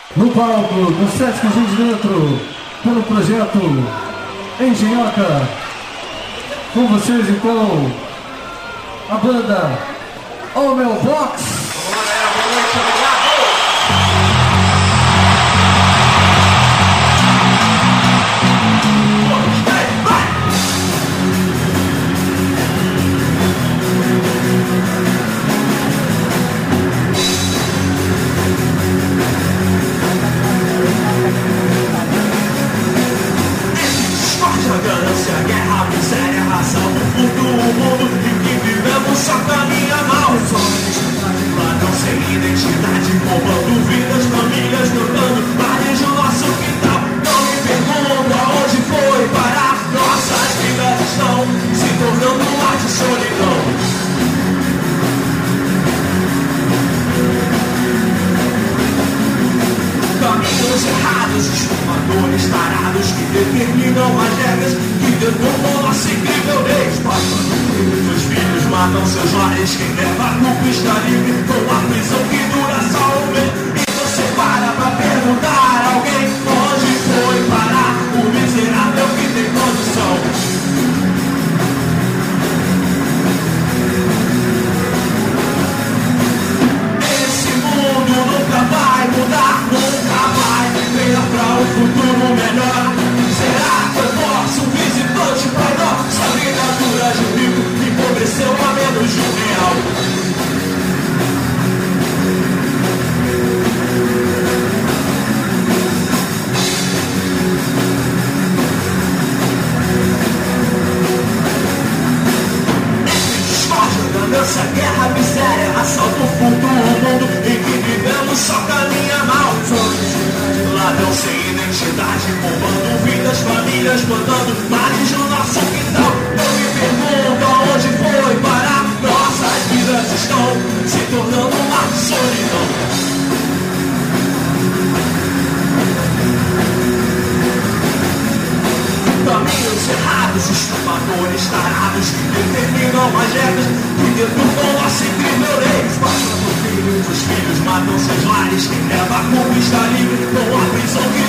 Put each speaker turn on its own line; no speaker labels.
No palco do Sesc Gente Dentro, pelo projeto Engenhoca, com vocês então, a banda All Meu Box.
Boa noite, obrigado!
Ganância, guerra, miséria, ração, o mundo em que vivemos só caminha mal. Ladrão sem identidade, roubando vidas, famílias, plantando bares no nosso quintal. Não me pergunto aonde foi parar. Nossas vidas estão se tornando um mar de solidão. Caminhos errados, esfumadores tarados que determinam as regras, que deturpam nossa incrível lei. Os filhos matam seus lares, quem leva a culpa está livre, com a prisão que dura só um mês. E você para pra perguntar a alguém onde foi parar o miserável que tem condição. Esse mundo nunca vai mudar, nunca vai venha pra um futuro melhor. Será que eu posso um visitante pra nossa literatura de rico empobreceu a menos de R$1? Ganância, guerra, miséria, assalto, furto, o mundo em que vivemos só caminha mal. Ladrão sem identidade, roubando vidas, famílias, plantando males no nosso quintal. Eu me pergunto aonde foi parar. Nossas vidas estão se tornando uma solidão. Caminhos errados, estupradores tarados que determinam as regras, que deturpam nossa incrível lei. Os filhos matam seus lares, quem leva a culpa está livre, com a prisão que